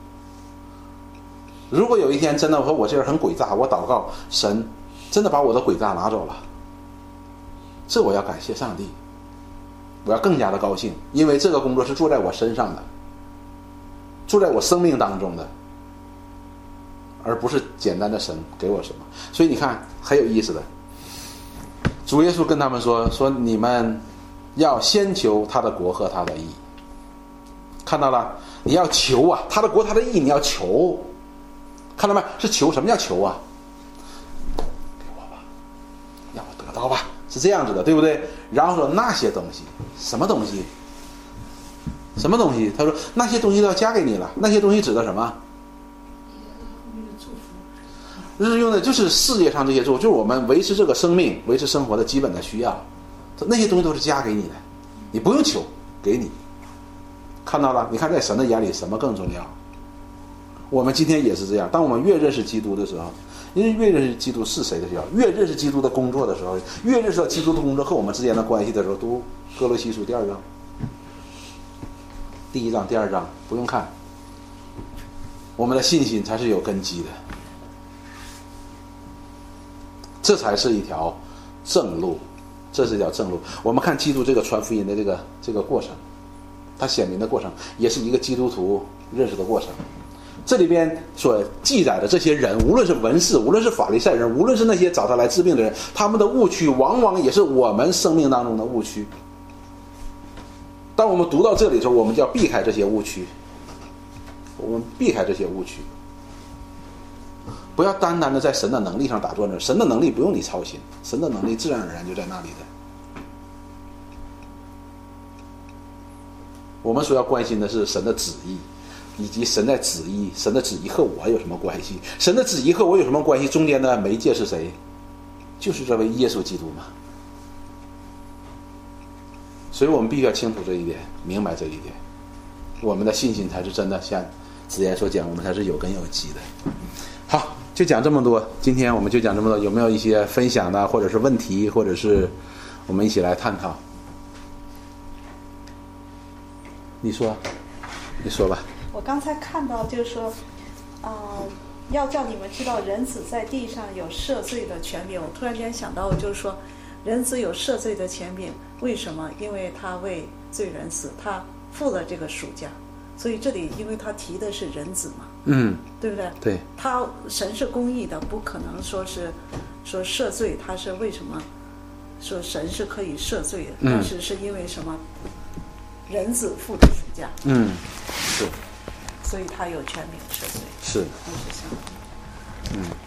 如果有一天真的我说我这人很诡诈，我祷告神真的把我的诡诈拿走了，这我要感谢上帝，我要更加的高兴，因为这个工作是做在我身上的，做在我生命当中的，而不是简单的神给我什么。所以你看很有意思的，主耶稣跟他们说说你们要先求他的国和他的义，看到了？你要求啊，他的国他的义你要求，看到没？是求，什么叫求啊？给我吧，让我得到吧，是这样子的，对不对？然后说那些东西，什么东西？什么东西？他说那些东西都要加给你了。那些东西指的什么？日用的就是世界上这些祝福，就是我们维持这个生命、维持生活的基本的需要。那些东西都是加给你的，你不用求，给你。看到了？你看在神的眼里，什么更重要？我们今天也是这样。当我们越认识基督的时候，因为越认识基督是谁的时候，越认识基督的工作的时候，越认识到基督的工作和我们之间的关系的时候，读哥罗西书第二章。第一章、第二章不用看，我们的信心才是有根基的，这才是一条正路，这是一条正路。我们看基督这个传福音的这个这个过程，他显明的过程，也是一个基督徒认识的过程。这里边所记载的这些人，无论是文士，无论是法利赛人，无论是那些找他来治病的人，他们的误区往往也是我们生命当中的误区。当我们读到这里的时候，我们就要避开这些误区，我们避开这些误区，不要单单的在神的能力上打转着，神的能力不用你操心，神的能力自然而然就在那里的。我们所要关心的是神的旨意， 以及神的旨意，神的旨意和我有什么关系？神的旨意和我有什么关系？中间的媒介是谁？就是这位耶稣基督嘛。所以我们必须要清楚这一点，明白这一点，我们的信心才是真的像子言所讲，我们才是有根有基的。好，就讲这么多，今天我们就讲这么多。有没有一些分享的，或者是问题，或者是我们一起来探讨？你说，你说吧。 我刚才看到就是说，呃，要叫你们知道人子在地上有赦罪的权柄。我突然间想到，就是说，人子有赦罪的权柄，为什么？因为他为罪人死，他付了这个赎价。所以这里，因为他提的是人子嘛， 嗯， 对不对？ 对。 他神是公义的，不可能说是说赦罪，他是为什么说神是可以赦罪的？ 嗯、 但是是因为什么？人子付的赎价。 嗯，是。 所以他有权柄赦罪。 是。 是这样。 嗯。